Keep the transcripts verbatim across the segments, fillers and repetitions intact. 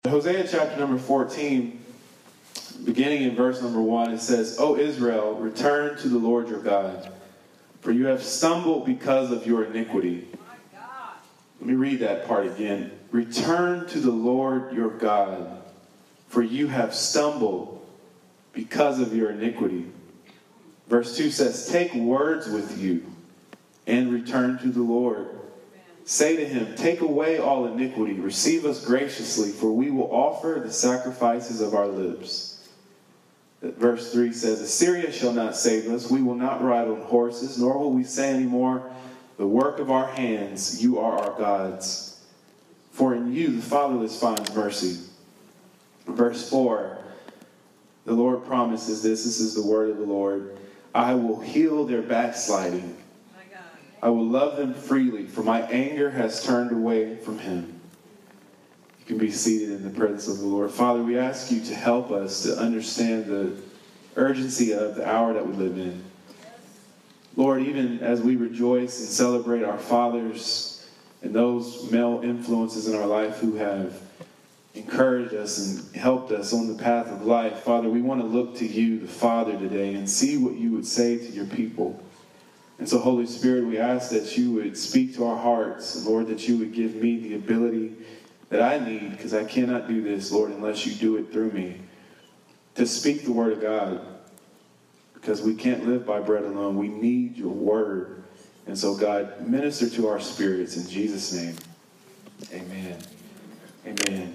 Hosea chapter number fourteen, beginning in verse number one, it says, O Israel, return to the Lord your God, for you have stumbled because of your iniquity. Let me read that part again. Return to the Lord your God, for you have stumbled because of your iniquity. Verse two says, take words with you and return to the Lord. Say to him, take away all iniquity, receive us graciously, for we will offer the sacrifices of our lips. Verse three says, Assyria shall not save us, we will not ride on horses, nor will we say anymore, the work of our hands, you are our gods. For in you the fatherless finds mercy. Verse four, the Lord promises this, this is the word of the Lord, I will heal their backsliding. I will love them freely, for my anger has turned away from him. You can be seated in the presence of the Lord. Father, we ask you to help us to understand the urgency of the hour that we live in. Lord, even as we rejoice and celebrate our fathers and those male influences in our life who have encouraged us and helped us on the path of life, Father, we want to look to you, the Father, today and see what you would say to your people. And so, Holy Spirit, we ask that you would speak to our hearts. Lord, that you would give me the ability that I need, because I cannot do this, Lord, unless you do it through me, to speak the word of God, because we can't live by bread alone. We need your word. And so, God, minister to our spirits in Jesus' name. Amen. Amen.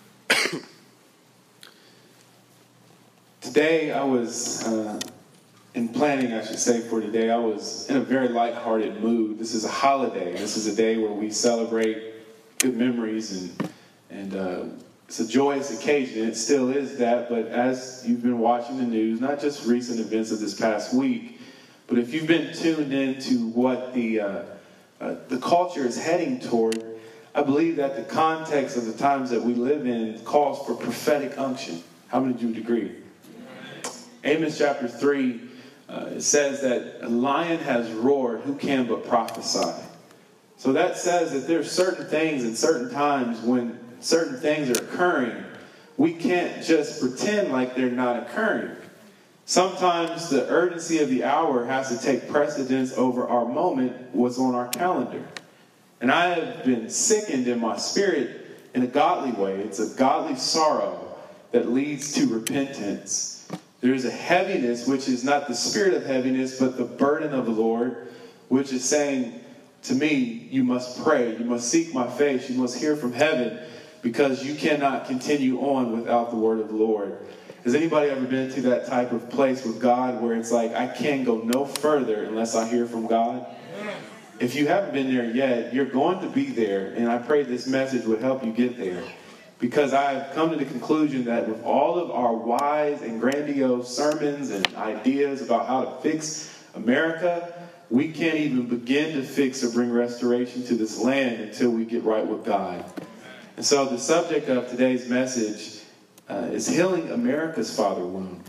Today, I was... Uh, In planning, I should say, for today, I was in a very lighthearted mood. This is a holiday. This is a day where we celebrate good memories, and and uh, it's a joyous occasion. It still is that, but as you've been watching the news, not just recent events of this past week, but if you've been tuned into what the uh, uh, the culture is heading toward, I believe that the context of the times that we live in calls for prophetic unction. How many of you would agree? Amos chapter three. Uh, it says that a lion has roared, who can but prophesy? So that says that there's certain things and certain times when certain things are occurring, we can't just pretend like they're not occurring. Sometimes the urgency of the hour has to take precedence over our moment, what's on our calendar. And I have been sickened in my spirit in a godly way. It's a godly sorrow that leads to repentance. There is a heaviness, which is not the spirit of heaviness, but the burden of the Lord, which is saying to me, you must pray, you must seek my face, you must hear from heaven, because you cannot continue on without the word of the Lord. Has anybody ever been to that type of place with God where it's like, I can't go no further unless I hear from God? If you haven't been there yet, you're going to be there, and I pray this message would help you get there. Because I've come to the conclusion that with all of our wise and grandiose sermons and ideas about how to fix America, we can't even begin to fix or bring restoration to this land until we get right with God. And so the subject of today's message uh, is healing America's father wound.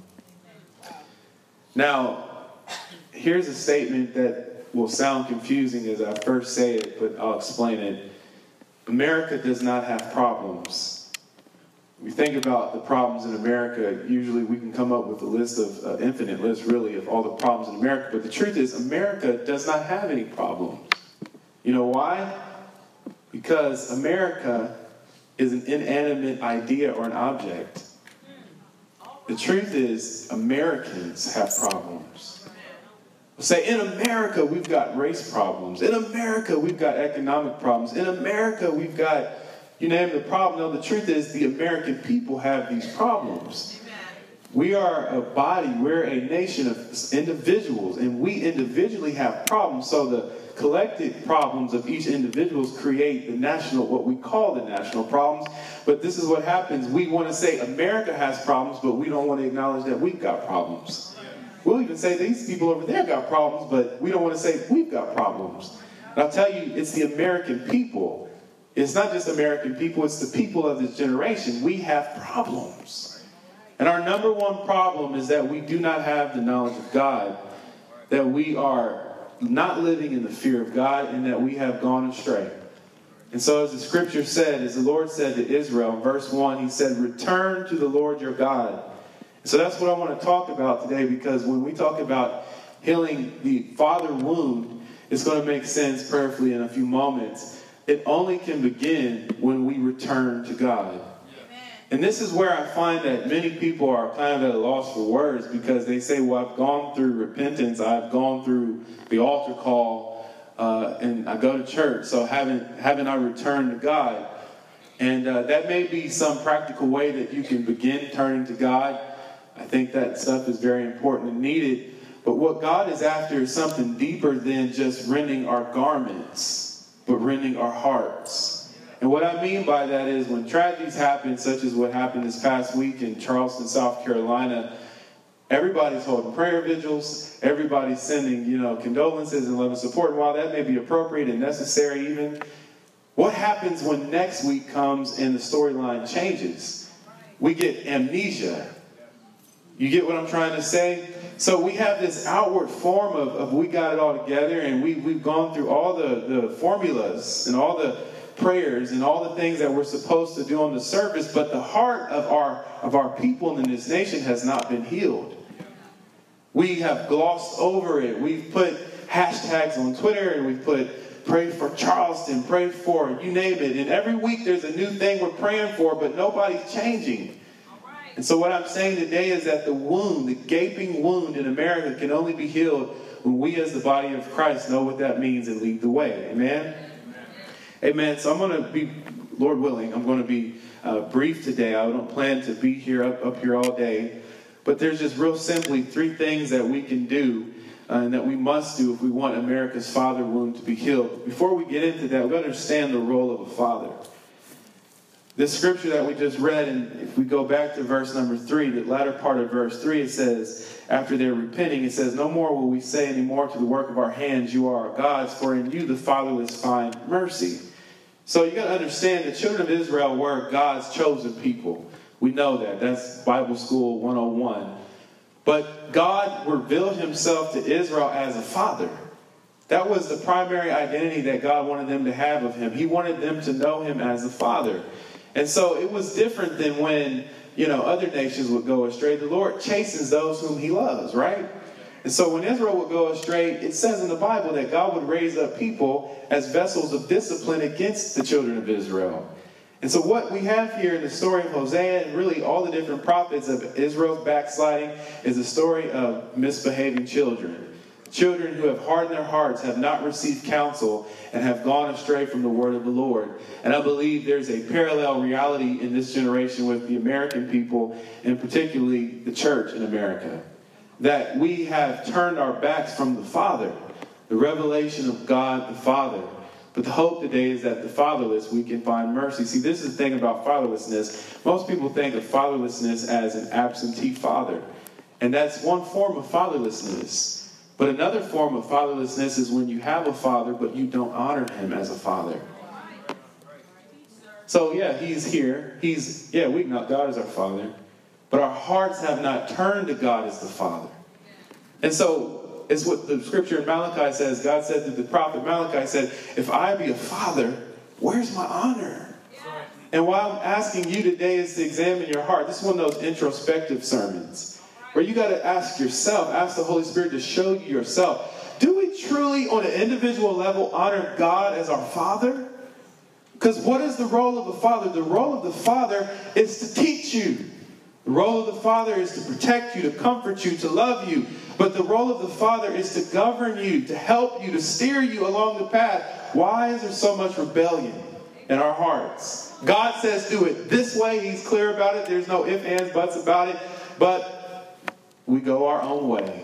Now, here's a statement that will sound confusing as I first say it, but I'll explain it. America does not have problems. We think about the problems in America, usually we can come up with a list of, uh, infinite list really, of all the problems in America. But the truth is, America does not have any problems. You know why? Because America is an inanimate idea or an object. The truth is, Americans have problems. We'll say, in America, we've got race problems. In America, we've got economic problems. In America, we've got... You name the problem. No, the truth is the American people have these problems. We are a body. We're a nation of individuals, and we individually have problems. So the collective problems of each individual create the national, what we call the national problems. But this is what happens. We want to say America has problems, but we don't want to acknowledge that we've got problems. We'll even say these people over there got problems, but we don't want to say we've got problems. And I'll tell you, it's the American people. It's not just American people, it's the people of this generation. We have problems. And our number one problem is that we do not have the knowledge of God, that we are not living in the fear of God, and that we have gone astray. And so as the scripture said, as the Lord said to Israel, in verse one, he said, return to the Lord your God. So that's what I want to talk about today, because when we talk about healing the father wound, it's going to make sense prayerfully in a few moments. It only can begin when we return to God. Amen. And this is where I find that many people are kind of at a loss for words, because they say, well, I've gone through repentance, I've gone through the altar call, Uh, and I go to church, so haven't, haven't I returned to God? And uh, that may be some practical way that you can begin turning to God. I think that stuff is very important and needed. But what God is after is something deeper than just rending our garments, but rending our hearts. And what I mean by that is when tragedies happen, such as what happened this past week in Charleston, South Carolina, everybody's holding prayer vigils. Everybody's sending, you know, condolences and love and support. And while that may be appropriate and necessary even, what happens when next week comes and the storyline changes? We get amnesia. You get what I'm trying to say? So we have this outward form of, of we got it all together, and we, we've gone through all the, the formulas and all the prayers and all the things that we're supposed to do on the surface, but the heart of our of our people in this nation has not been healed. We have glossed over it. We've put hashtags on Twitter, and we've put pray for Charleston, pray for, you name it. And every week there's a new thing we're praying for, but nobody's changing. And so what I'm saying today is that the wound, the gaping wound in America can only be healed when we as the body of Christ know what that means and lead the way. Amen? Amen. So I'm going to be, Lord willing, I'm going to be uh, brief today. I don't plan to be here up, up here all day. But there's just real simply three things that we can do uh, and that we must do if we want America's father wound to be healed. Before we get into that, we understand the role of a father. This scripture that we just read, and if we go back to verse number three, the latter part of verse three, it says, after they're repenting, it says, no more will we say anymore to the work of our hands, you are our gods, for in you the fatherless find mercy. So you got to understand the children of Israel were God's chosen people. We know that. That's Bible School one oh one. But God revealed himself to Israel as a father. That was the primary identity that God wanted them to have of him. He wanted them to know him as a father. And so it was different than when, you know, other nations would go astray. The Lord chastens those whom he loves, right? And so when Israel would go astray, it says in the Bible that God would raise up people as vessels of discipline against the children of Israel. And so what we have here in the story of Hosea and really all the different prophets of Israel's backsliding is a story of misbehaving children. Children who have hardened their hearts, have not received counsel, and have gone astray from the word of the Lord. And I believe there's a parallel reality in this generation with the American people, and particularly the church in America. That we have turned our backs from the Father, the revelation of God the Father. But the hope today is that the fatherless, we can find mercy. See, this is the thing about fatherlessness. Most people think of fatherlessness as an absentee father. And that's one form of fatherlessness. But another form of fatherlessness is when you have a father, but you don't honor him as a father. So, yeah, he's here. He's, yeah, we know God is our Father. But our hearts have not turned to God as the Father. And so, it's what the scripture in Malachi says. God said to the prophet Malachi, said, if I be a father, where's my honor? Yeah. And what I'm asking you today is to examine your heart. This is one of those introspective sermons where you got to ask yourself, ask the Holy Spirit to show you yourself. Do we truly, on an individual level, honor God as our Father? Because what is the role of the Father? The role of the Father is to teach you. The role of the Father is to protect you, to comfort you, to love you. But the role of the Father is to govern you, to help you, to steer you along the path. Why is there so much rebellion in our hearts? God says do it this way. He's clear about it. There's no ifs, ands, buts about it. But we go our own way.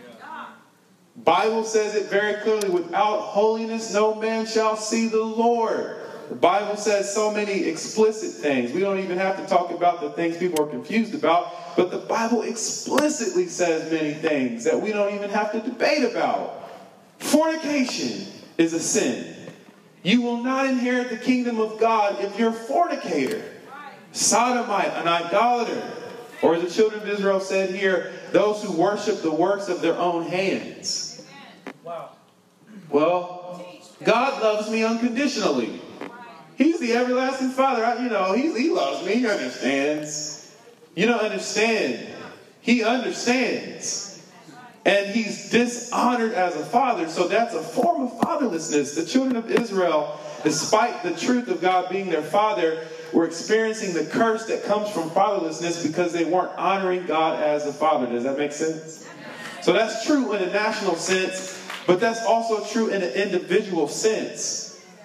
Bible says it very clearly. Without holiness, no man shall see the Lord. The Bible says so many explicit things. We don't even have to talk about the things people are confused about. But the Bible explicitly says many things that we don't even have to debate about. Fornication is a sin. You will not inherit the kingdom of God if you're a fornicator, sodomite, an idolater. Or as the children of Israel said here, those who worship the works of their own hands. Wow. Well, God loves me unconditionally. He's the everlasting Father. I, you know, he, he loves me. He understands. You don't understand. He understands. And he's dishonored as a father. So that's a form of fatherlessness. The children of Israel, despite the truth of God being their father, were experiencing the curse that comes from fatherlessness because they weren't honoring God as a father. Does that make sense? So that's true in a national sense, but that's also true in an individual sense.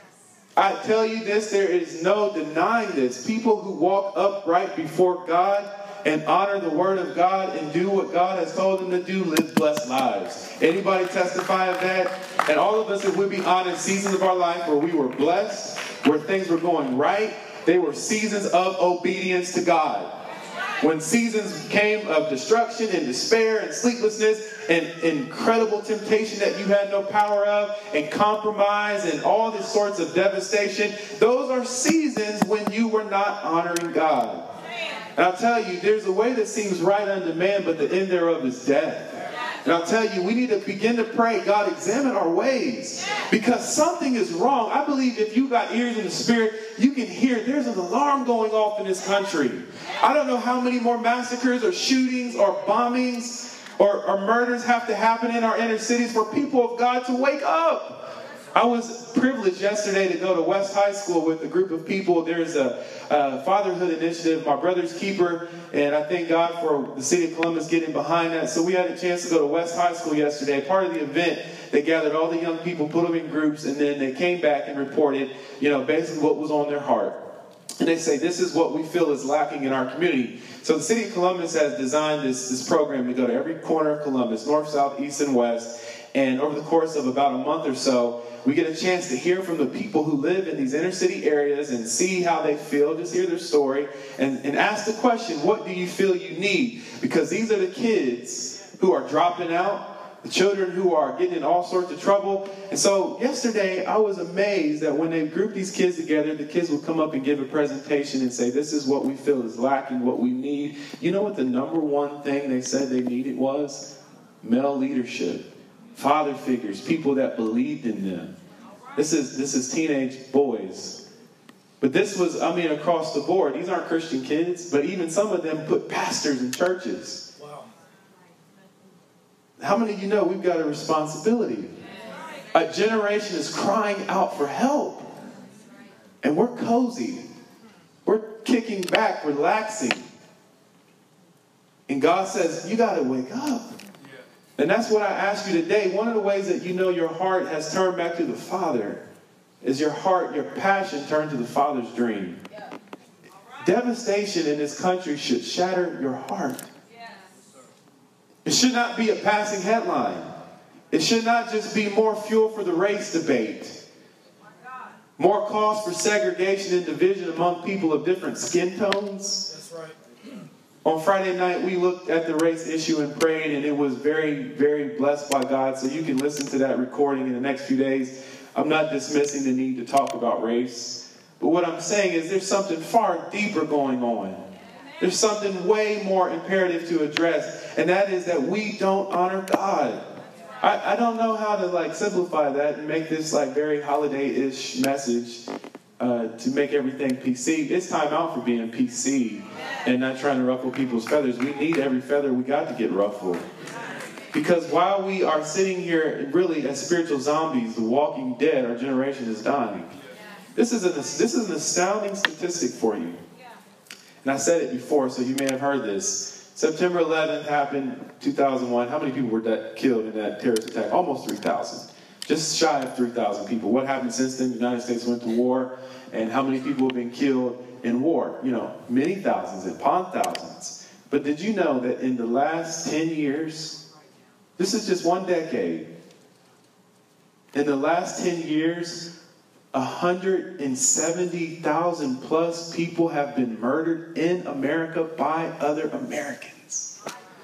I tell you this, there is no denying this. People who walk upright before God and honor the word of God and do what God has told them to do live blessed lives. Anybody testify of that? And all of us, if we be honest, seasons of our life where we were blessed, where things were going right, they were seasons of obedience to God. When seasons came of destruction and despair and sleeplessness and incredible temptation that you had no power of and compromise and all these sorts of devastation, those are seasons when you were not honoring God. And I'll tell you, there's a way that seems right unto man, but the end thereof is death. And I'll tell you, we need to begin to pray, God, examine our ways. Because something is wrong. I believe if you got ears in the spirit, you can hear there's an alarm going off in this country. I don't know how many more massacres or shootings or bombings or, or murders have to happen in our inner cities for people of God to wake up. I was privileged yesterday to go to West High School with a group of people. There's a, a fatherhood initiative, My Brother's Keeper, and I thank God for the city of Columbus getting behind that. So we had a chance to go to West High School yesterday. Part of the event, they gathered all the young people, put them in groups, and then they came back and reported, you know, basically what was on their heart. And they say, this is what we feel is lacking in our community. So the city of Columbus has designed this, this program to go to every corner of Columbus, north, south, east, and west. And over the course of about a month or so, we get a chance to hear from the people who live in these inner city areas and see how they feel, just hear their story, and, and ask the question, what do you feel you need? Because these are the kids who are dropping out, the children who are getting in all sorts of trouble. And so yesterday, I was amazed that when they grouped these kids together, the kids would come up and give a presentation and say, this is what we feel is lacking, what we need. You know what the number one thing they said they needed was? Male leadership. Father figures, people that believed in them. This is this is teenage boys. But this was, I mean, across the board. These aren't Christian kids, but even some of them put pastors in churches. Wow. How many of you know we've got a responsibility? A generation is crying out for help. And we're cozy. We're kicking back, relaxing. And God says, you got to wake up. And that's what I ask you today. One of the ways that you know your heart has turned back to the Father is your heart, your passion turned to the Father's dream. Yeah. Right. Devastation in this country should shatter your heart. Yes. It should not be a passing headline. It should not just be more fuel for the race debate. More cause for segregation and division among people of different skin tones. That's right. On Friday night, we looked at the race issue and prayed, and it was very, very blessed by God. So you can listen to that recording in the next few days. I'm not dismissing the need to talk about race. But what I'm saying is there's something far deeper going on. There's something way more imperative to address, and that is that we don't honor God. I, I don't know how to like simplify that and make this like very holiday-ish message uh, to make everything P C. It's time out for being P C. And not trying to ruffle people's feathers. We need every feather we got to get ruffled. Because while we are sitting here really as spiritual zombies, the walking dead, our generation is dying. This is, a, this is an astounding statistic for you. And I said it before, so you may have heard this. September eleventh happened, two thousand one. How many people were that, killed in that terrorist attack? Almost three thousand. Just shy of three thousand people. What happened since then? The United States went to war. And how many people have been killed in war? You know, many thousands and upon thousands. But did you know that in the last ten years, this is just one decade, in the last ten years, one hundred seventy thousand plus people have been murdered in America by other Americans.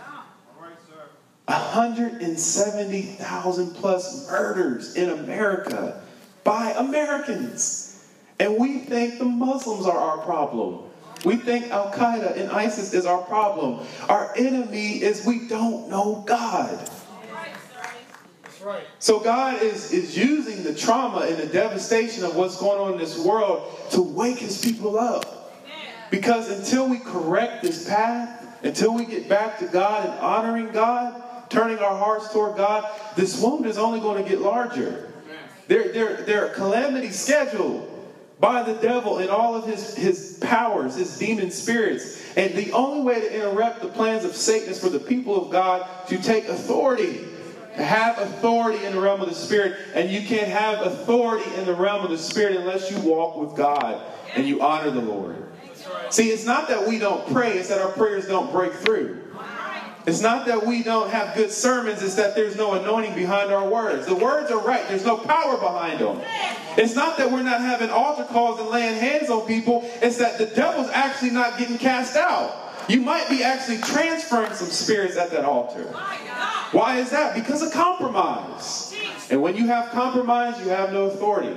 one hundred seventy thousand plus murders in America by Americans. And we think the Muslims are our problem. We think Al-Qaeda and ISIS is our problem. Our enemy is we don't know God. right. So God is, is using the trauma and the devastation of what's going on in this world to wake his people up. Because until we correct this path, until we get back to God and honoring God, turning our hearts toward God, this wound is only going to get larger. They're, they're, they're calamity scheduled by the devil and all of his, his powers, his demon spirits. And the only way to interrupt the plans of Satan is for the people of God to take authority. To have authority in the realm of the Spirit. And you can't have authority in the realm of the Spirit unless you walk with God and you honor the Lord. See, it's not that we don't pray, it's that our prayers don't break through. It's not that we don't have good sermons, it's that there's no anointing behind our words. The words are right, there's no power behind them. It's not that we're not having altar calls and laying hands on people, it's that the devil's actually not getting cast out. You might be actually transferring some spirits at that altar. Why is that? Because of compromise. And when you have compromise, you have no authority.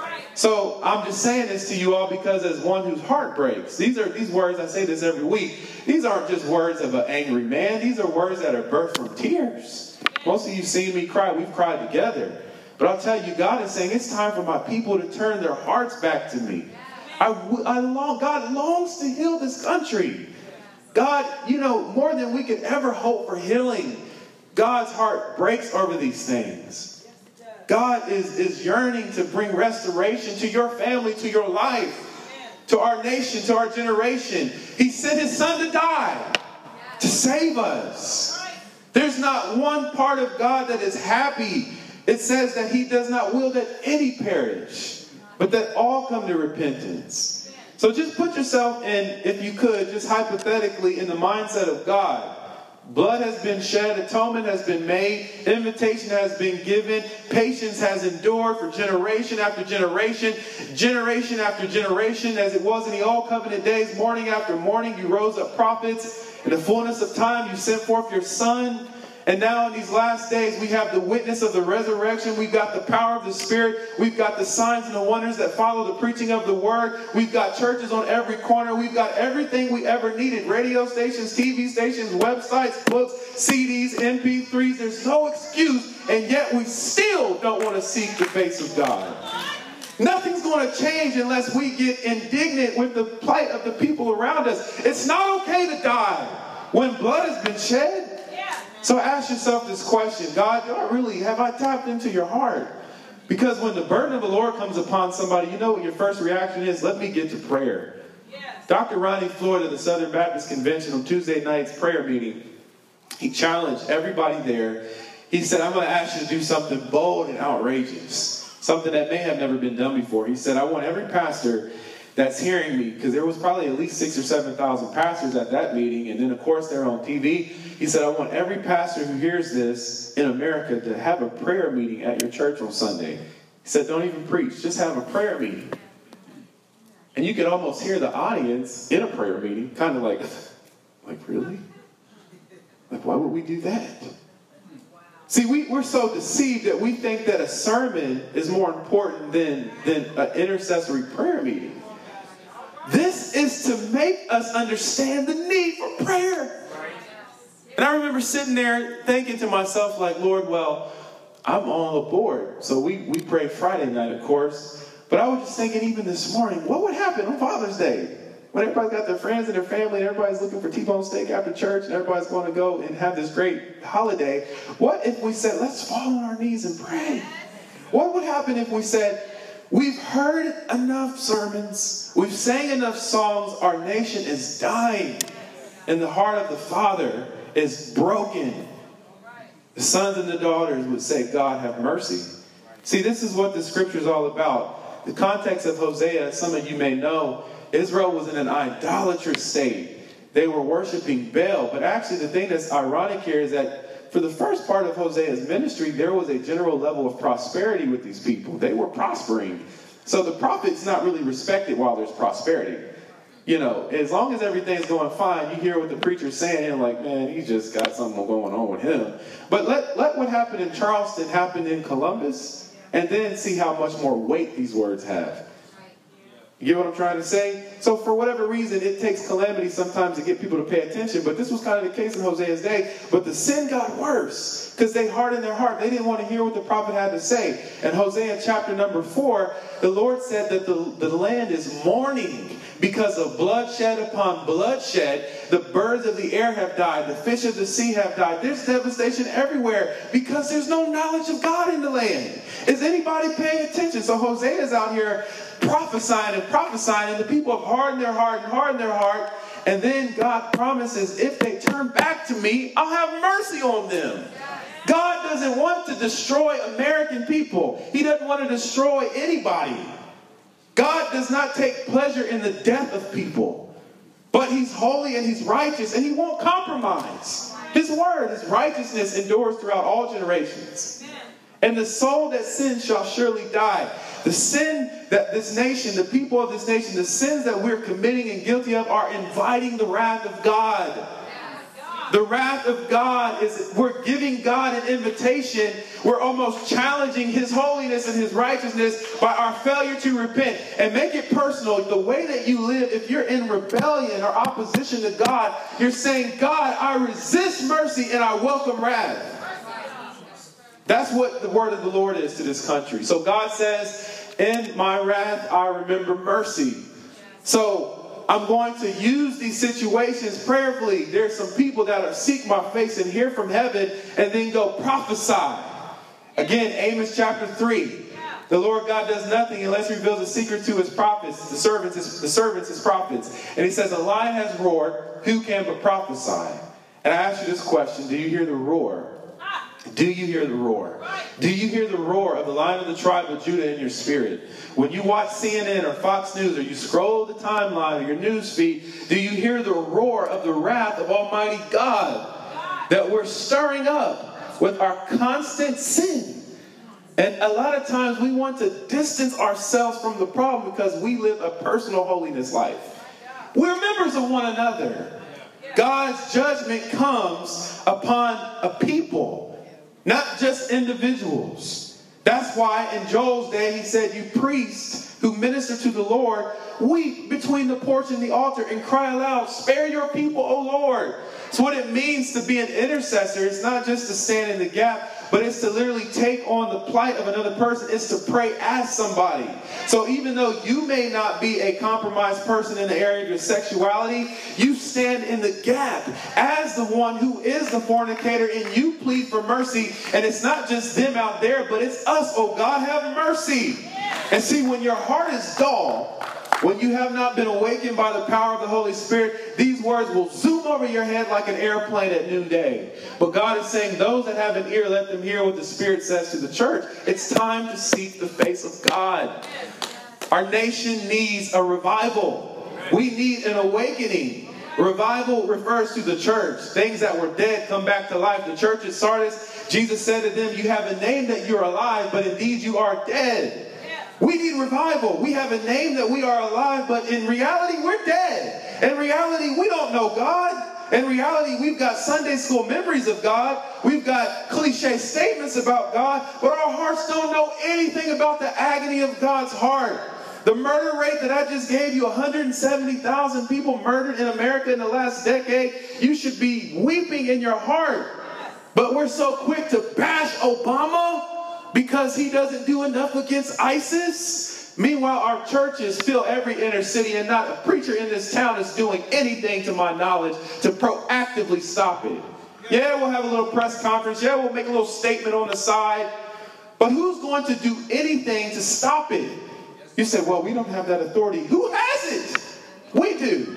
So I'm just saying this to you all because as one whose heart breaks, these are these words, I say this every week, these aren't just words of an angry man. These are words that are birthed from tears. Most of you have seen me cry. We've cried together. But I'll tell you, God is saying it's time for my people to turn their hearts back to me. I, I long, God longs to heal this country. God, you know, more than we could ever hope for healing, God's heart breaks over these things. God is, is yearning to bring restoration to your family, to your life, to our nation, to our generation. He sent his son to die to save us. There's not one part of God that is happy. It says that he does not will that any perish, but that all come to repentance. So just put yourself in, if you could, just hypothetically in the mindset of God. Blood has been shed, atonement has been made, invitation has been given, patience has endured for generation after generation, generation after generation, as it was in the old covenant days, morning after morning, you rose up prophets. In the fullness of time, you sent forth your son. And now in these last days, we have the witness of the resurrection. We've got the power of the Spirit. We've got the signs and the wonders that follow the preaching of the word. We've got churches on every corner. We've got everything we ever needed. Radio stations, T V stations, websites, books, C Ds, M P threes. There's no excuse. And yet we still don't want to seek the face of God. Nothing's going to change unless we get indignant with the plight of the people around us. It's not okay to die when blood has been shed. So ask yourself this question, God, do I really, have I tapped into your heart? Because when the burden of the Lord comes upon somebody, you know what your first reaction is? Let me get to prayer. Yes. Doctor Ronnie Floyd of the Southern Baptist Convention on Tuesday night's prayer meeting, he challenged everybody there. He said, I'm going to ask you to do something bold and outrageous, something that may have never been done before. He said, I want every pastor that's hearing me, because there was probably at least six or seven thousand pastors at that meeting, and then of course they're on T V. He said, I want every pastor who hears this in America to have a prayer meeting at your church on Sunday. He said, don't even preach, just have a prayer meeting. And you could almost hear the audience in a prayer meeting, kind of like, like really? Like, why would we do that? See, we, we're so deceived that we think that a sermon is more important than, than an intercessory prayer meeting. This is to make us understand the need for prayer. And I remember sitting there thinking to myself, like, Lord, well, I'm all aboard. So we, we prayed Friday night, of course. But I was just thinking even this morning, what would happen on Father's Day? When everybody's got their friends and their family and everybody's looking for T-bone steak after church and everybody's going to go and have this great holiday. What if we said, let's fall on our knees and pray? What would happen if we said, we've heard enough sermons, we've sang enough songs, our nation is dying, and the heart of the Father is broken. The sons and the daughters would say, God, have mercy. See, this is what the scripture is all about. The context of Hosea, some of you may know, Israel was in an idolatrous state. They were worshiping Baal. But actually, the thing that's ironic here is that for the first part of Hosea's ministry, there was a general level of prosperity with these people. They were prospering. So the prophet's not really respected while there's prosperity. You know, as long as everything's going fine, you hear what the preacher's saying, and like, man, he just got something going on with him. But let, let what happened in Charleston happen in Columbus, and then see how much more weight these words have. You get what I'm trying to say? So for whatever reason, it takes calamity sometimes to get people to pay attention. But this was kind of the case in Hosea's day. But the sin got worse because they hardened their heart. They didn't want to hear what the prophet had to say. In Hosea chapter number four, the Lord said that the, the land is mourning because of bloodshed upon bloodshed. The birds of the air have died. The fish of the sea have died. There's devastation everywhere because there's no knowledge of God in the land. Is anybody paying attention? So Hosea is out here prophesying and prophesying, and the people have hardened their heart and hardened their heart. And then God promises, if they turn back to me, I'll have mercy on them. God doesn't want to destroy American people. He doesn't want to destroy anybody. God does not take pleasure in the death of people. But he's holy and he's righteous, and he won't compromise. His word, his righteousness endures throughout all generations. And the soul that sins shall surely die. The sin that this nation, the people of this nation, the sins that we're committing and guilty of are inviting the wrath of God. The wrath of God is, we're giving God an invitation. We're almost challenging his holiness and his righteousness by our failure to repent. And make it personal. The way that you live, if you're in rebellion or opposition to God, you're saying, God, I resist mercy and I welcome wrath. That's what the word of the Lord is to this country. So God says, in my wrath, I remember mercy. So I'm going to use these situations prayerfully. There's some people that are seek my face and hear from heaven and then go prophesy. Again, Amos chapter three. The Lord God does nothing unless he reveals a secret to his prophets, the servants, his, the servants, his prophets. And he says, a lion has roared, who can but prophesy? And I ask you this question, do you hear the roar? Do you hear the roar? Do you hear the roar of the Lion of the tribe of Judah in your spirit? When you watch C N N or Fox News or you scroll the timeline or your news feed, do you hear the roar of the wrath of Almighty God that we're stirring up with our constant sin? And a lot of times we want to distance ourselves from the problem because we live a personal holiness life. We're members of one another. God's judgment comes upon a people, not just individuals. That's why in Joel's day he said, you priests who minister to the Lord, weep between the porch and the altar and cry aloud, spare your people, O Lord. So what it means to be an intercessor is not just to stand in the gap, but it's to literally take on the plight of another person. It's to pray as somebody. So even though you may not be a compromised person in the area of your sexuality, you stand in the gap as the one who is the fornicator, and you plead for mercy. And it's not just them out there, but it's us. Oh God, have mercy. And see, when your heart is dull, when you have not been awakened by the power of the Holy Spirit, these words will zoom over your head like an airplane at noonday. But God is saying, those that have an ear, let them hear what the Spirit says to the church. It's time to seek the face of God. Our nation needs a revival. We need an awakening. Revival refers to the church. Things that were dead come back to life. The church at Sardis, Jesus said to them, you have a name that you're alive, but indeed you are dead. We need revival. We have a name that we are alive, but in reality, we're dead. In reality, we don't know God. In reality, we've got Sunday school memories of God. We've got cliche statements about God, but our hearts don't know anything about the agony of God's heart. The murder rate that I just gave you, one hundred seventy thousand people murdered in America in the last decade, you should be weeping in your heart. But we're so quick to bash Obama because he doesn't do enough against ISIS. Meanwhile, our churches fill every inner city, and not a preacher in this town is doing anything, to my knowledge, to proactively stop it. Yeah, we'll have a little press conference. Yeah, we'll make a little statement on the side. But who's going to do anything to stop it? You say, well, we don't have that authority. Who has it? We do.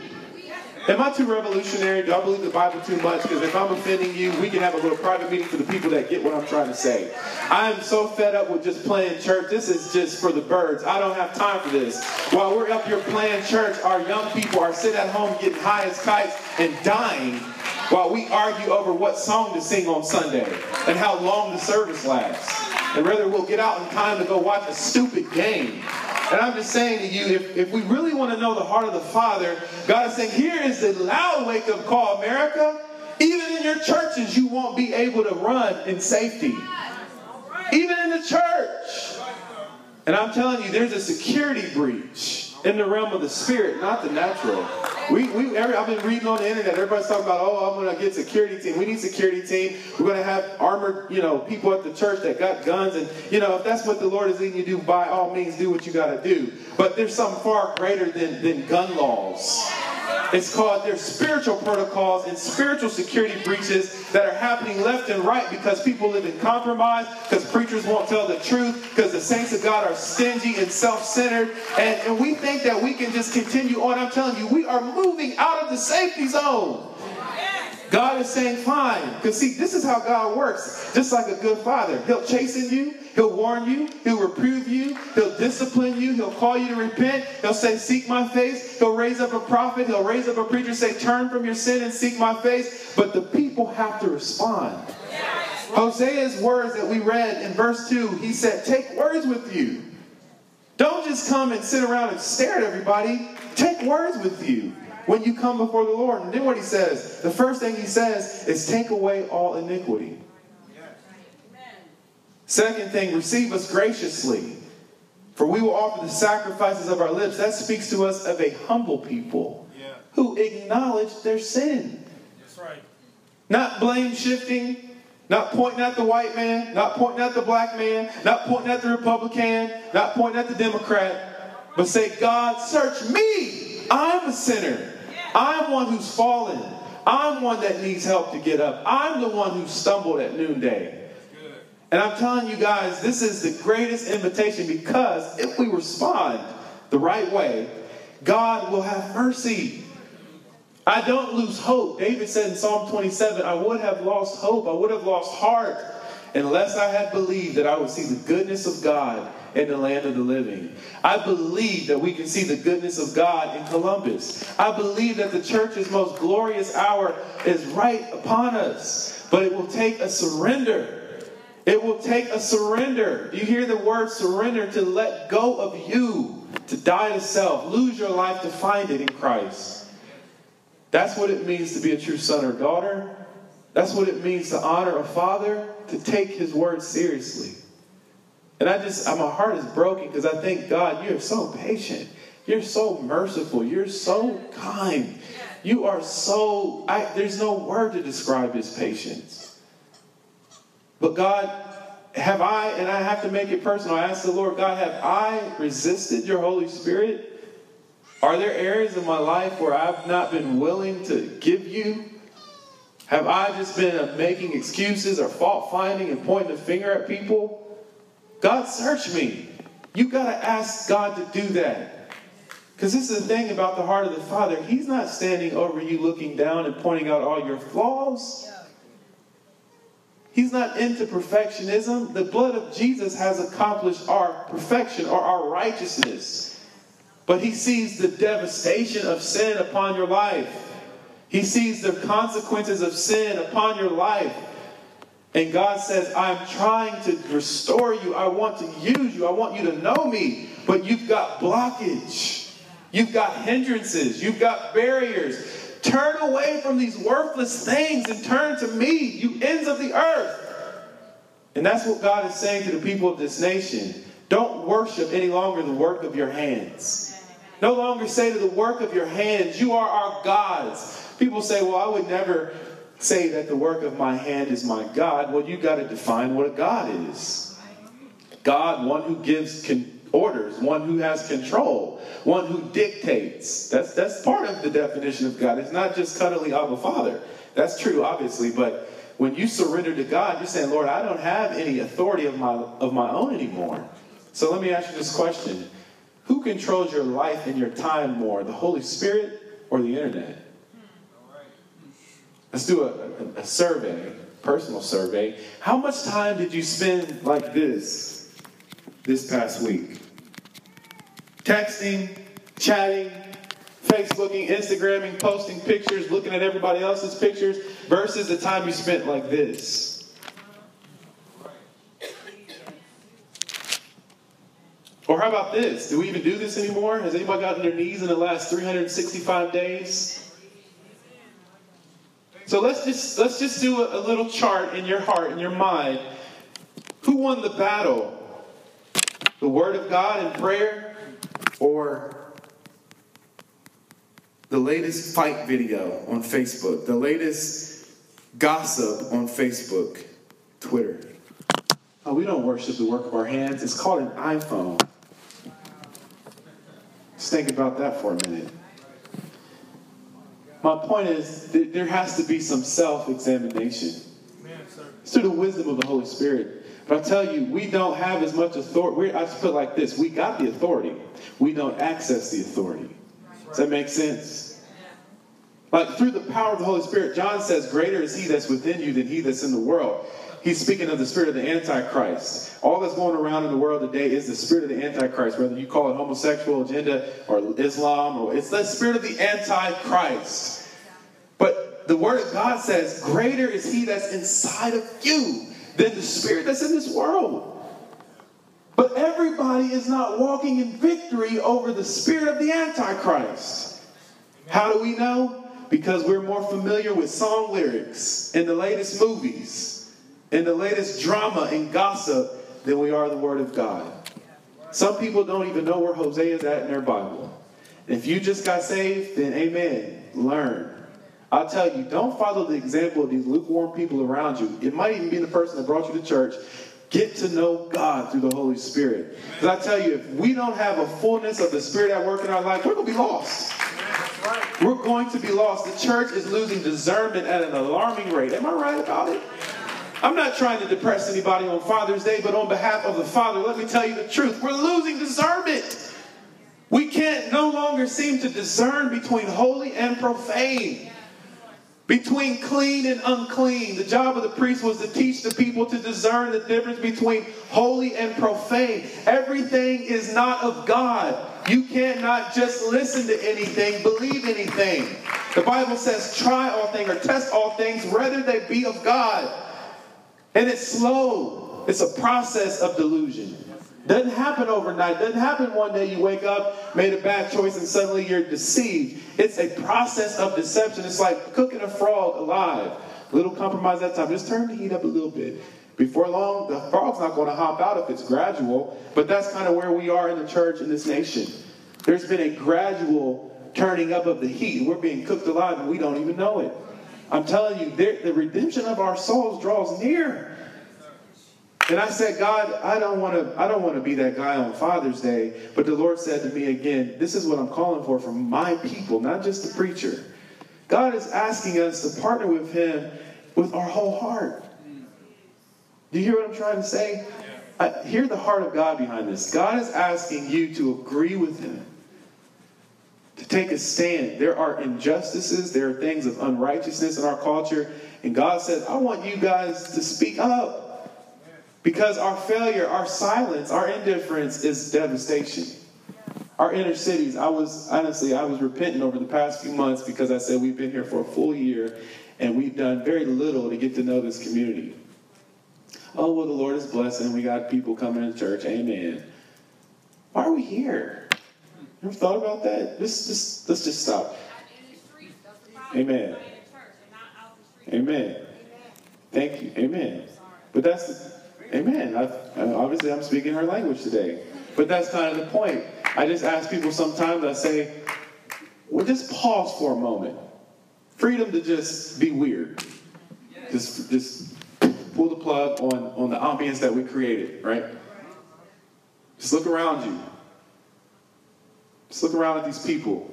Am I too revolutionary? Do I believe the Bible too much? Because if I'm offending you, we can have a little private meeting for the people that get what I'm trying to say. I'm so fed up with just playing church. This is just for the birds. I don't have time for this. While we're up here playing church, our young people are sitting at home getting high as kites and dying while we argue over what song to sing on Sunday and how long the service lasts. And whether we'll get out in time to go watch a stupid game. And I'm just saying to you, if, if we really want to know the heart of the Father, God is saying, here is the loud wake-up call, America. Even in your churches, you won't be able to run in safety. Even in the church. And I'm telling you, there's a security breach. in the realm of the spirit, not the natural. We, we, every, I've been reading on the internet. Everybody's talking about, oh, I'm going to get security team. We need security team. We're going to have armored, you know, people at the church that got guns. And, you know, if that's what the Lord is leading you to do, by all means, do what you got to do. But there's something far greater than, than gun laws. It's called, there's spiritual protocols and spiritual security breaches that are happening left and right because people live in compromise, because preachers won't tell the truth, because the saints of God are stingy and self-centered. And, and we think that we can just continue on. I'm telling you, we are moving out of the safety zone. God is saying, fine. Because see, this is how God works. Just like a good father. He'll chasten you. He'll warn you. He'll reprove you. He'll discipline you. He'll call you to repent. He'll say, seek my face. He'll raise up a prophet. He'll raise up a preacher, say, turn from your sin and seek my face. But the people have to respond. Hosea's words that we read in verse two, he said, take words with you. Don't just come and sit around and stare at everybody. Take words with you when you come before the Lord. And then what he says, the first thing he says is take away all iniquity. Second thing, receive us graciously, for we will offer the sacrifices of our lips. That speaks to us of a humble people yeah. who acknowledge their sin. That's right. Not blame shifting, not pointing at the white man, not pointing at the black man, not pointing at the Republican, not pointing at the Democrat, but say, God, search me. I'm a sinner. I'm one who's fallen. I'm one that needs help to get up. I'm the one who stumbled at noonday. And I'm telling you guys, this is the greatest invitation, because if we respond the right way, God will have mercy. I don't lose hope. David said in Psalm twenty-seven, I would have lost hope. I would have lost heart unless I had believed that I would see the goodness of God in the land of the living. I believe that we can see the goodness of God in Columbus. I believe that the church's most glorious hour is right upon us. But it will take a surrender. It will take a surrender. Do you hear the word surrender? To let go of you, to die to self, lose your life to find it in Christ. That's what it means to be a true son or daughter. That's what it means to honor a father, to take his word seriously. And I just, my heart is broken because I think, God, you're so patient. You're so merciful. You're so kind. You are so, I, there's no word to describe his patience. But God, have I, and I have to make it personal, I ask the Lord, God, have I resisted your Holy Spirit? Are there areas of my life where I've not been willing to give you? Have I just been making excuses or fault finding and pointing the finger at people? God, search me. You've got to ask God to do that. Because this is the thing about the heart of the Father. He's not standing over you looking down and pointing out all your flaws. He's not into perfectionism. The blood of Jesus has accomplished our perfection or our righteousness. But he sees the devastation of sin upon your life. He sees the consequences of sin upon your life. And God says, I'm trying to restore you. I want to use you. I want you to know me. But you've got blockage. You've got hindrances. You've got barriers. Turn away from these worthless things and turn to me, you ends of the earth. And that's what God is saying to the people of this nation. Don't worship any longer the work of your hands. No longer say to the work of your hands, you are our gods. People say, well, I would never say that the work of my hand is my God. Well, you got to define what a God is. God, one who gives con- orders, one who has control, one who dictates. That's that's part of the definition of God. It's not just cuddly Abba Father. That's true, obviously, but when you surrender to God, you're saying, Lord, I don't have any authority of my of my own anymore. So let me ask you this question. Who controls your life and your time more, the Holy Spirit or the internet? Let's do a, a, a survey, personal survey. How much time did you spend like this this past week? Texting, chatting, Facebooking, Instagramming, posting pictures, looking at everybody else's pictures versus the time you spent like this. Or how about this? Do we even do this anymore? Has anybody gotten their knees in the last three hundred sixty-five days? So let's just let's just do a, a little chart in your heart, in your mind. Who won the battle? The Word of God and prayer, or the latest fight video on Facebook, the latest gossip on Facebook, Twitter. Oh, we don't worship the work of our hands. It's called an iPhone. Just think about that for a minute. My point is, th- there has to be some self-examination. It's through the wisdom of the Holy Spirit. But I tell you, we don't have as much authority. I just put it like this. We got the authority. We don't access the authority. Does that make sense? Like through the power of the Holy Spirit, John says, greater is he that's within you than he that's in the world. He's speaking of the spirit of the Antichrist. All that's going around in the world today is the spirit of the Antichrist, whether you call it homosexual agenda or Islam, or it's the spirit of the Antichrist. But the Word of God says, greater is he that's inside of you than the spirit that's in this world. But everybody is not walking in victory over the spirit of the Antichrist. How do we know? Because we're more familiar with song lyrics in the latest movies, in the latest drama and gossip than we are the Word of God. Some people don't even know where Hosea is at in their Bible. If you just got saved, then amen. Learn. I'll tell you, don't follow the example of these lukewarm people around you. It might even be the person that brought you to church. Get to know God through the Holy Spirit. Because I tell you, if we don't have a fullness of the Spirit at work in our life, we're going to be lost. We're going to be lost. The church is losing discernment at an alarming rate. Am I right about it? I'm not trying to depress anybody on Father's Day, but on behalf of the Father, let me tell you the truth. We're losing discernment. We can't no longer seem to discern between holy and profane, between clean and unclean. The job of the priest was to teach the people to discern the difference between holy and profane. Everything is not of God. You cannot just listen to anything, believe anything. The Bible says, try all things or test all things, whether they be of God. And it's slow. It's a process of delusion. Doesn't happen overnight. Doesn't happen one day you wake up, made a bad choice, and suddenly you're deceived. It's a process of deception. It's like cooking a frog alive. A little compromise at a time. Just turn the heat up a little bit. Before long, the frog's not going to hop out if it's gradual. But that's kind of where we are in the church in this nation. There's been a gradual turning up of the heat. We're being cooked alive and we don't even know it. I'm telling you, the redemption of our souls draws near. And I said, God, I don't want to I don't want to be that guy on Father's Day. But the Lord said to me again, this is what I'm calling for from my people, not just the preacher. God is asking us to partner with him with our whole heart. Do you hear what I'm trying to say? I hear the heart of God behind this. God is asking you to agree with him, to take a stand. There are injustices. There are things of unrighteousness in our culture. And God says, I want you guys to speak up. Because our failure, our silence, our indifference is devastation. Our inner cities, I was, honestly, I was repenting over the past few months because I said we've been here for a full year and we've done very little to get to know this community. Oh, well, the Lord is blessing. We got people coming to church. Amen. Why are we here? You ever thought about that? Just, just, let's just stop. Amen. Amen. Thank you. Amen. But that's the... Amen. I've, obviously, I'm speaking her language today. But that's kind of the point. I just ask people sometimes, I say, well, just pause for a moment. Freedom to just be weird. Just just pull the plug on, on the ambience that we created, right? Just look around you. Just look around at these people.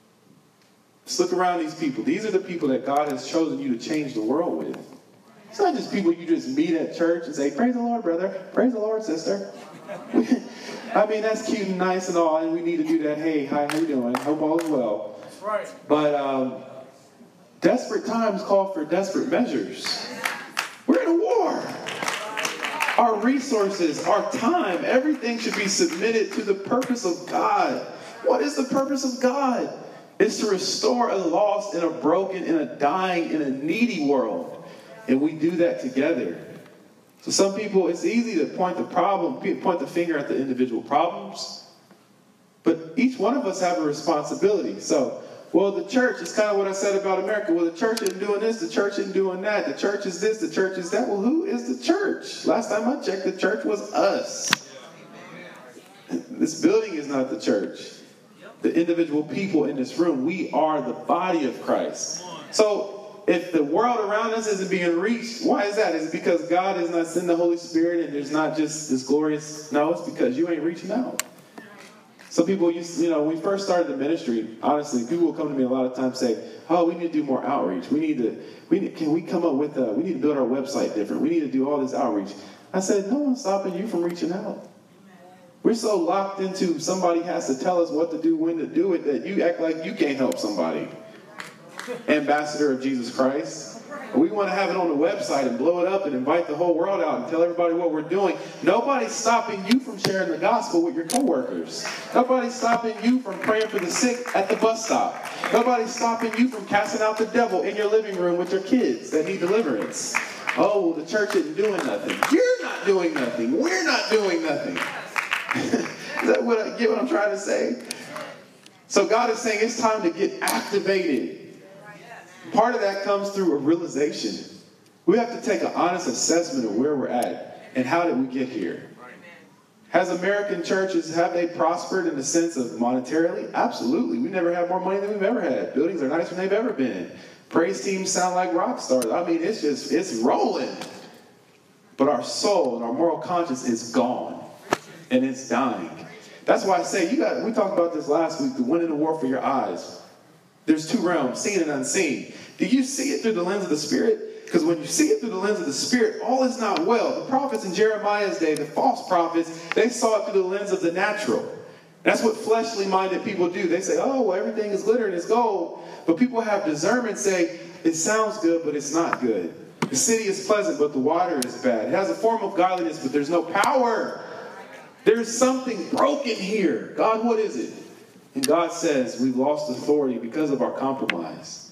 Just look around these people. These are the people that God has chosen you to change the world with. It's not just people you just meet at church and say, praise the Lord, brother. Praise the Lord, sister. I mean, that's cute and nice and all, and we need to do that. Hey, hi, how you doing? Hope all is well. That's right. But um, desperate times call for desperate measures. We're in a war. Our resources, our time, everything should be submitted to the purpose of God. What is the purpose of God? It's to restore a lost and a broken and a dying and a needy world. And we do that together. So some people, it's easy to point the problem, point the finger at the individual problems. But each one of us have a responsibility. So, well, the church is kind of what I said about America. Well, the church isn't doing this, the church isn't doing that. The church is this, the church is that. Well, who is the church? Last time I checked, the church was us. This building is not the church. the individual people in this room. We are the body of Christ. So if the world around us isn't being reached, why is that? Is it because God is not sending the Holy Spirit and there's not just this glorious? No, it's because you ain't reaching out. Some people, used, you know, when we first started the ministry, honestly, people will come to me a lot of times and say, oh, we need to do more outreach. We need to, we need, can we come up with, a, we need to build our website different. We need to do all this outreach. I said, no one's stopping you from reaching out. We're so locked into somebody has to tell us what to do, when to do it, that you act like you can't help somebody. Ambassador of Jesus Christ. We want to have it on the website and blow it up and invite the whole world out and tell everybody what we're doing. Nobody's stopping you from sharing the gospel with your coworkers. Nobody's stopping you from praying for the sick at the bus stop. Nobody's stopping you from casting out the devil in your living room with your kids that need deliverance. Oh, well, the church isn't doing nothing. You're not doing nothing. We're not doing nothing. Is that what I get what I'm trying to say? So God is saying it's time to get activated. Part of that comes through a realization. We have to take an honest assessment of where we're at and how did we get here. Has American churches, have they prospered in the sense of monetarily? Absolutely. We never had more money than we've ever had. Buildings are nicer than they've ever been. Praise teams sound like rock stars. I mean, it's just, it's rolling. But our soul and our moral conscience is gone. And it's dying. That's why I say, you got, we talked about this last week, the winning the war for your eyes. There's two realms, seen and unseen. Do you see it through the lens of the Spirit? Because when you see it through the lens of the Spirit, all is not well. The prophets in Jeremiah's day, the false prophets, they saw it through the lens of the natural. That's what fleshly minded people do. They say, oh, well, everything is glitter and it's gold. But people have discernment say, it sounds good, but it's not good. The city is pleasant, but the water is bad. It has a form of godliness, but there's no power. There's something broken here. God, what is it? And God says we've lost authority because of our compromise.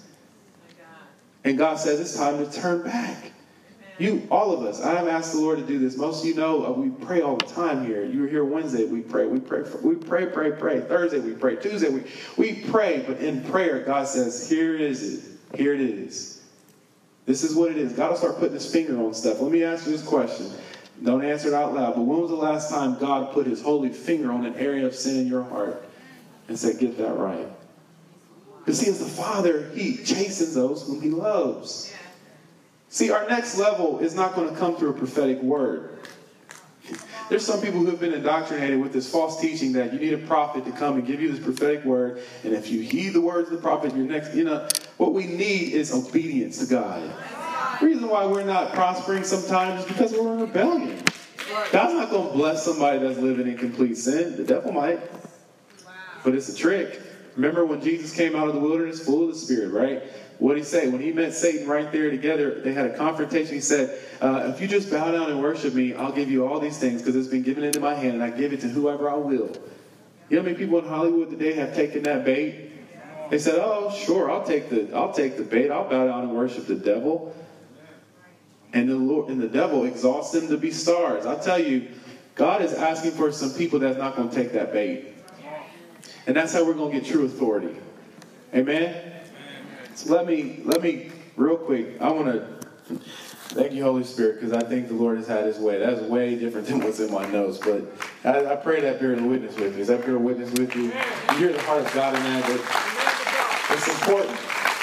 And God says it's time to turn back. You, all of us, I've asked the Lord to do this. Most of you know uh, we pray all the time here. You were here Wednesday, we pray. We pray, for, we pray, pray, pray. Thursday, we pray. Tuesday, we, we pray. But in prayer, God says, here is it. Here it is. This is what it is. God will start putting his finger on stuff. Let me ask you this question. Don't answer it out loud. But when was the last time God put his holy finger on an area of sin in your heart and said, get that right? Because see, as the Father, he chastens those whom he loves. See, our next level is not going to come through a prophetic word. There's some people who have been indoctrinated with this false teaching that you need a prophet to come and give you this prophetic word. And if you heed the words of the prophet, your next, you know, what we need is obedience to God. The reason why we're not prospering sometimes is because we're in rebellion. God's not going to bless somebody that's living in complete sin. The devil might. But it's a trick. Remember when Jesus came out of the wilderness full of the Spirit, right? What did he say? When he met Satan right there together, they had a confrontation. He said, uh, if you just bow down and worship me, I'll give you all these things because it's been given into my hand and I give it to whoever I will. You know how many people in Hollywood today have taken that bait? They said, oh, sure, I'll take the, I'll take the bait. I'll bow down and worship the devil. And the Lord and the devil exalts them to be stars. I'll tell you, God is asking for some people that's not going to take that bait. And that's how we're going to get true authority. Amen? So let me, let me, real quick, I want to thank you, Holy Spirit, because I think the Lord has had his way. That's way different than what's in my notes, but I, I pray that bear a witness with you. Is that bear a witness with you? You hear the heart of God in that, but it's important.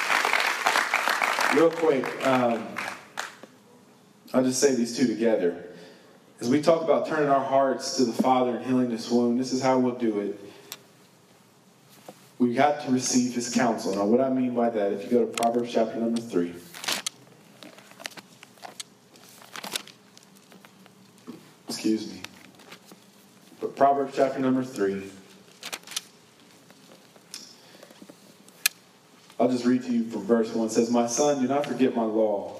Real quick, um, I'll just say these two together. As we talk about turning our hearts to the Father and healing this wound, this is how we'll do it. We got to receive his counsel. Now, what I mean by that, if you go to Proverbs chapter number three. Excuse me. But Proverbs chapter number three. I'll just read to you from verse one. It says, my son, do not forget my law,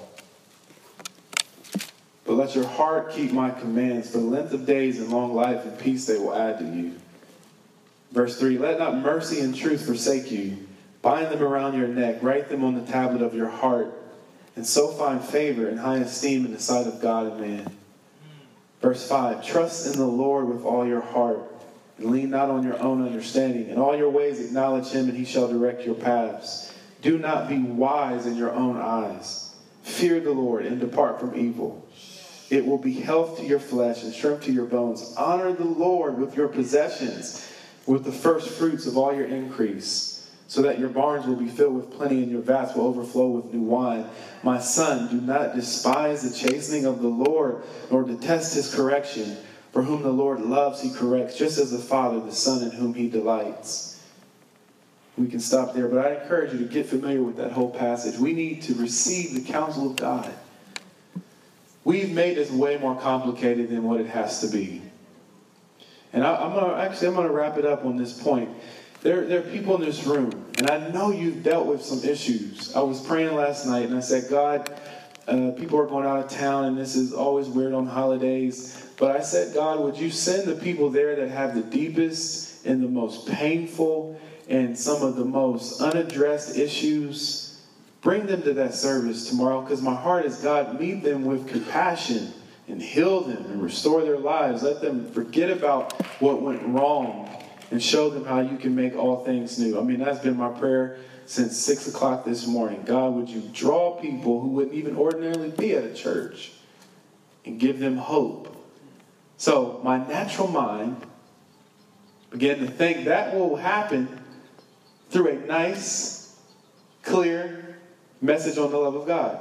but let your heart keep my commands. For the length of days and long life and peace they will add to you. Verse three, let not mercy and truth forsake you. Bind them around your neck. Write them on the tablet of your heart. And so find favor and high esteem in the sight of God and man. Verse five, trust in the Lord with all your heart. And lean not on your own understanding. In all your ways acknowledge him, and he shall direct your paths. Do not be wise in your own eyes. Fear the Lord and depart from evil. It will be health to your flesh and strength to your bones. Honor the Lord with your possessions with the first fruits of all your increase, so that your barns will be filled with plenty and your vats will overflow with new wine. My son, do not despise the chastening of the Lord, nor detest his correction. For whom the Lord loves, he corrects, just as the Father, the Son in whom he delights. We can stop there, but I encourage you to get familiar with that whole passage. We need to receive the counsel of God. We've made this way more complicated than what it has to be. And I, I'm gonna actually I'm gonna wrap it up on this point. There, there are people in this room, and I know you've dealt with some issues. I was praying last night, and I said, God, uh, people are going out of town, and this is always weird on holidays. But I said, God, would you send the people there that have the deepest and the most painful and some of the most unaddressed issues? Bring them to that service tomorrow, because my heart is, God, meet them with compassion and heal them and restore their lives. Let them forget about what went wrong and show them how you can make all things new. I mean, that's been my prayer since six o'clock this morning. God, would you draw people who wouldn't even ordinarily be at a church and give them hope? So my natural mind began to think that will happen through a nice, clear message on the love of God.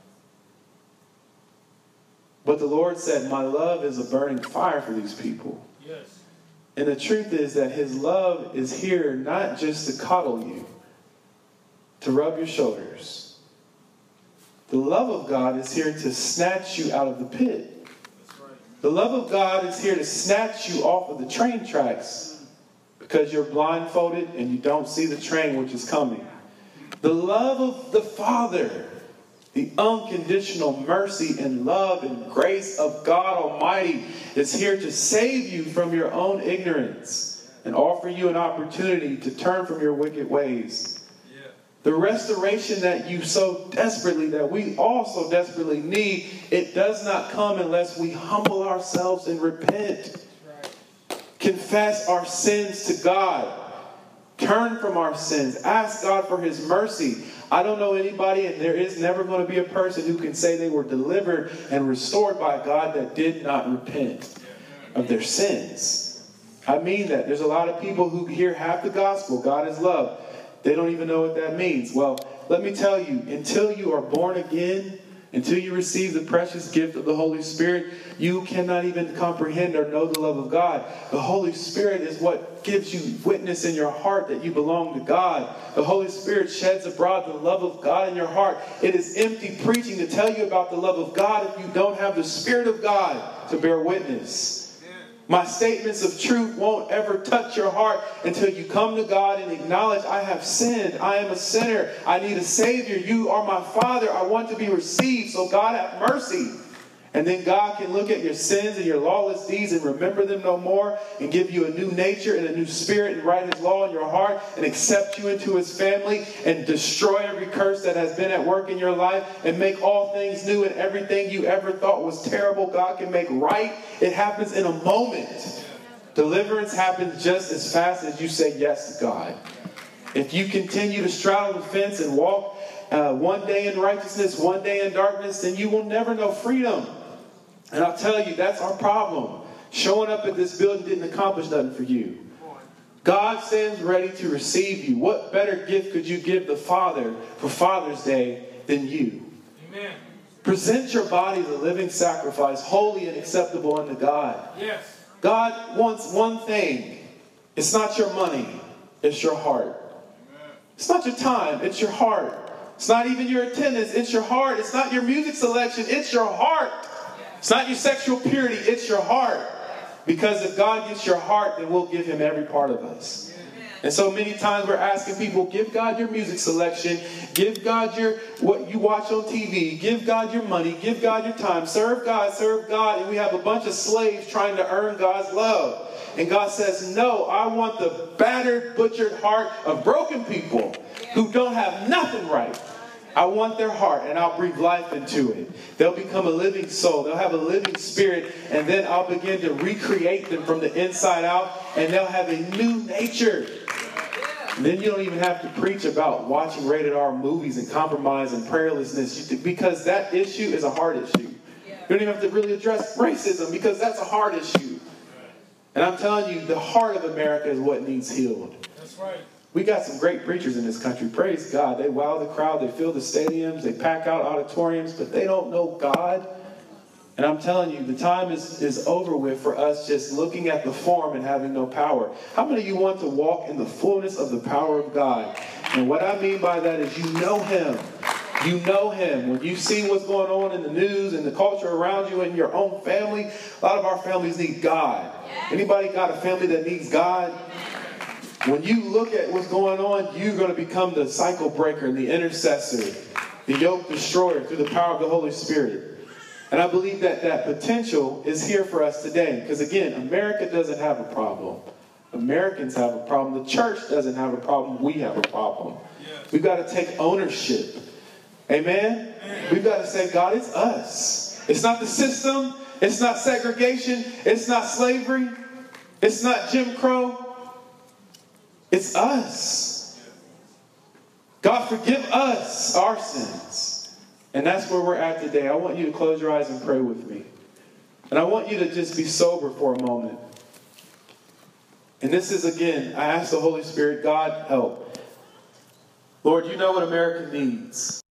But the Lord said, my love is a burning fire for these people. Yes. And the truth is that his love is here not just to coddle you, to rub your shoulders. The love of God is here to snatch you out of the pit. That's right. The love of God is here to snatch you off of the train tracks because you're blindfolded and you don't see the train which is coming. The love of the Father, the unconditional mercy and love and grace of God Almighty is here to save you from your own ignorance and offer you an opportunity to turn from your wicked ways. Yeah. The restoration that you so desperately, that we also desperately need, it does not come unless we humble ourselves and repent. Right. Confess our sins to God. Turn from our sins. Ask God for his mercy. I don't know anybody, and there is never going to be a person who can say they were delivered and restored by God that did not repent of their sins. I mean that. There's a lot of people who hear half the gospel, God is love. They don't even know what that means. Well, let me tell you, until you are born again, until you receive the precious gift of the Holy Spirit, you cannot even comprehend or know the love of God. The Holy Spirit is what gives you witness in your heart that you belong to God. The Holy Spirit sheds abroad the love of God in your heart. It is empty preaching to tell you about the love of God if you don't have the Spirit of God to bear witness. My statements of truth won't ever touch your heart until you come to God and acknowledge, I have sinned. I am a sinner. I need a Savior. You are my Father. I want to be received. So God have mercy. And then God can look at your sins and your lawless deeds and remember them no more and give you a new nature and a new spirit and write his law in your heart and accept you into his family and destroy every curse that has been at work in your life and make all things new, and everything you ever thought was terrible, God can make right. It happens in a moment. Deliverance happens just as fast as you say yes to God. If you continue to straddle the fence and walk uh, one day in righteousness, one day in darkness, then you will never know freedom. And I'll tell you, that's our problem. Showing up at this building didn't accomplish nothing for you. God stands ready to receive you. What better gift could you give the Father for Father's Day than you? Amen. Present your body as a living sacrifice, holy and acceptable unto God. Yes. God wants one thing. It's not your money. It's your heart. Amen. It's not your time. It's your heart. It's not even your attendance. It's your heart. It's not your music selection. It's your heart. It's not your sexual purity, it's your heart. Because if God gets your heart, then we'll give him every part of us. And so many times we're asking people, give God your music selection, give God your what you watch on T V, give God your money, give God your time, serve God, serve God, and we have a bunch of slaves trying to earn God's love. And God says, no, I want the battered, butchered heart of broken people who don't have nothing right. I want their heart, and I'll breathe life into it. They'll become a living soul. They'll have a living spirit, and then I'll begin to recreate them from the inside out, and they'll have a new nature. And then you don't even have to preach about watching rated R movies and compromise and prayerlessness, because that issue is a hard issue. You don't even have to really address racism, because that's a hard issue. And I'm telling you, the heart of America is what needs healed. That's right. We got some great preachers in this country. Praise God. They wow the crowd. They fill the stadiums. They pack out auditoriums. But they don't know God. And I'm telling you, the time is, is over with for us just looking at the form and having no power. How many of you want to walk in the fullness of the power of God? And what I mean by that is you know Him. You know Him. When you see what's going on in the news and the culture around you and your own family, a lot of our families need God. Anybody got a family that needs God? When you look at what's going on, you're going to become the cycle breaker, the intercessor, the yoke destroyer through the power of the Holy Spirit. And I believe that that potential is here for us today. Because again, America doesn't have a problem. Americans have a problem. The church doesn't have a problem. We have a problem. Yes. We've got to take ownership. Amen? Amen? We've got to say, God, it's us. It's not the system. It's not segregation. It's not slavery. It's not Jim Crow. It's us. God, forgive us our sins. And that's where we're at today. I want you to close your eyes and pray with me. And I want you to just be sober for a moment. And this is, again, I ask the Holy Spirit, God, help. Lord, you know what America needs.